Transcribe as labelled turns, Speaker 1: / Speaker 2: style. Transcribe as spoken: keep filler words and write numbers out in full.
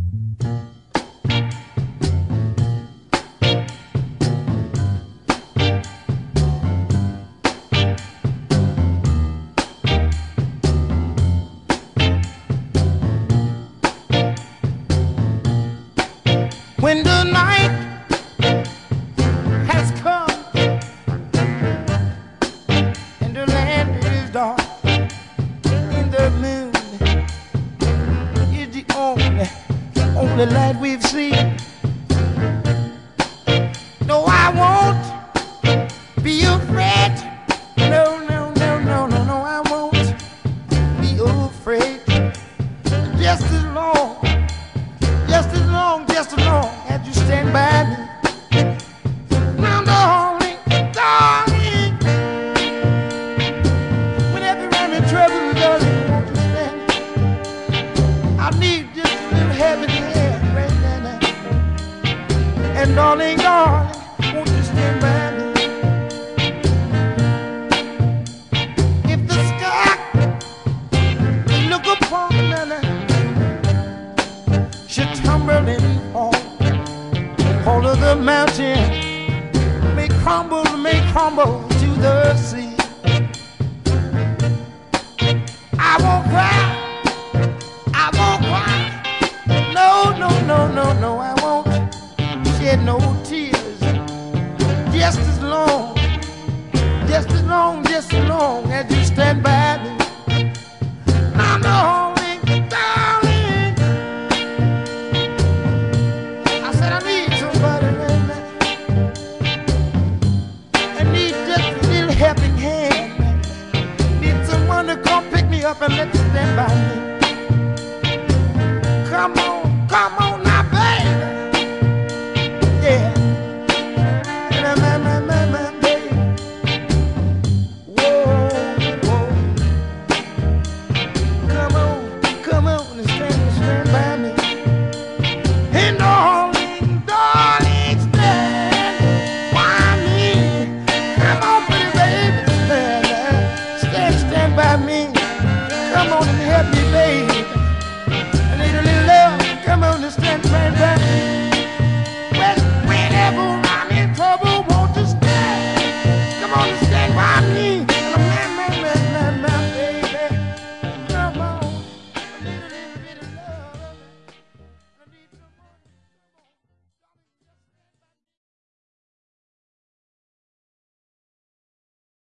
Speaker 1: When the night has come and the land is dark and the moon is the only, only light we've seen. No, I won't be afraid. No, no, no, no, no, no, I won't be afraid. Just as long, just as long, just as long as you stand by me. Now, darling, darling, whenever I'm in trouble, darling, won't you stand? I need just a little heaven here right now. And darling, darling, won't you stand by me? If the sky look upon me, should tumble and fall, all of the mountain may crumble, may crumble to the sea. I won't cry, I won't cry. No, no, no, no, no, I won't shed no tears. Just as long, just as long, just as long as you stand by me. Now, darling, darling, I said I need somebody right now. I need just a little helping hand. Need someone to come pick me up and let me stand by me. Come on, come on.